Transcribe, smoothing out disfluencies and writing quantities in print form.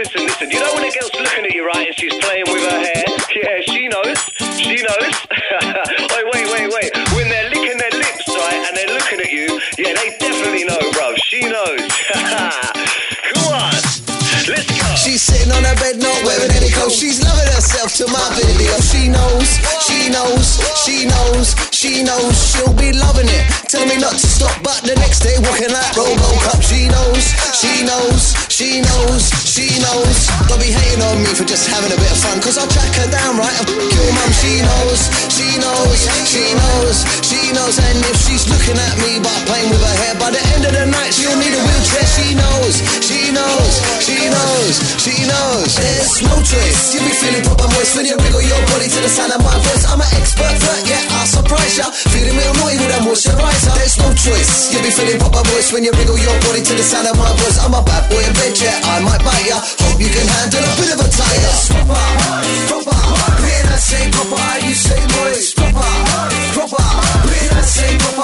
listen. You know when a girl's looking at you, right, and she's playing with her hair? Yeah, she knows. Wait. When they're licking their lips, right, and they're looking at you, yeah, they definitely know, bruv. She knows. Come on. Let's go. She's sitting on her bed, not wearing any clothes. She's loving herself to my video. She knows. She'll be loving it. Tell me not to stop, but the next day walking like Robocop. She knows. Don't be hating on me for just having a bit of fun, cause I'll track her down, right, and kill mum. She knows. And if she's looking at me but playing with her hair, by the end of the night she'll need a wheelchair. She knows. There's no choice. You'll be feeling proper moist when you wriggle your body to the sound of my voice. I'm an expert flirt, yeah, I'll surprise ya. Feeling real naughty with a moisturizer. There's no choice. You'll be feeling proper moist when you wriggle your body to the sound of my voice. I'm a bad boy in bed, yeah, I might bite ya. Hope you can handle a bit of a tire. Proper. When I say proper, you say moist. Proper. When I say proper,